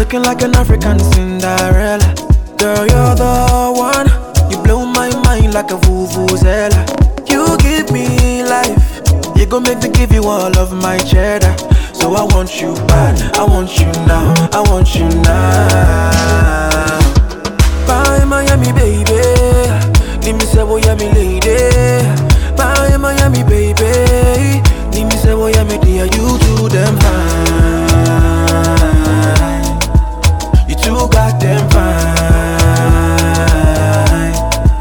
looking like an African Cinderella. Girl, you're the one. You blow my mind like a vuvuzela. You give me life. You gon' make me give you all of my cheddar. So I want you bad, I want you now, I want you now. Bye Miami baby, let me say what you me lady. Bye Miami baby, let me say what you me dear. You do them fine, you too got them fine.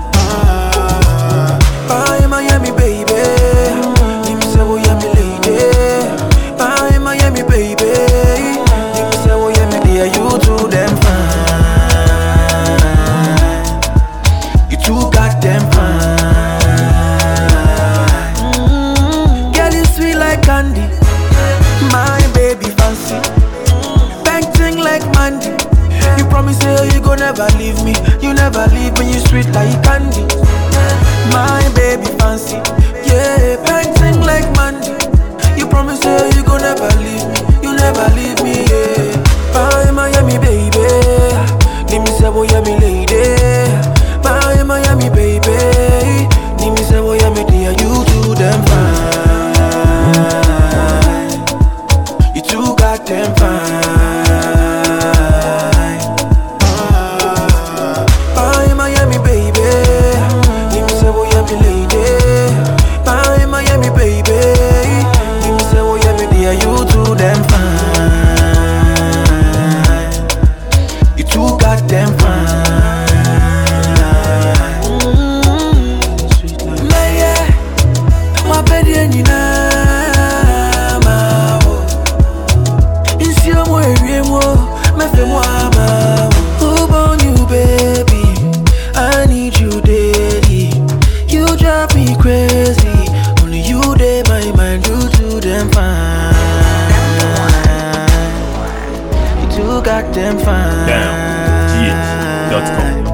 Bye Miami baby, let me say what you me lady. Bye Miami baby, let me say what you me dear. You do them fine, you too got them fine. Girl, you sweet like candy, my baby fancy. Painting like Mandy. You promise you gon' never leave me. You never leave me, you sweet like candy. My baby fancy, yeah, painting like Mandy. You promise you gon' never leave me. You never leave me, yeah. Bye Miami baby, let me say what you me lady. Bye Miami baby, let me say what you me dear. You do them fine, you too got them fine. Bye Miami baby, let me say what you me lady. Bye Miami baby, let me say what you me dear. You do them fine, you too got them fine. My baby and you know, it's your way, my family. Who born you, baby? I need you daily. You drive me crazy. Only you day my mind. You do them fine. You too got them fine. Down. Yeah.com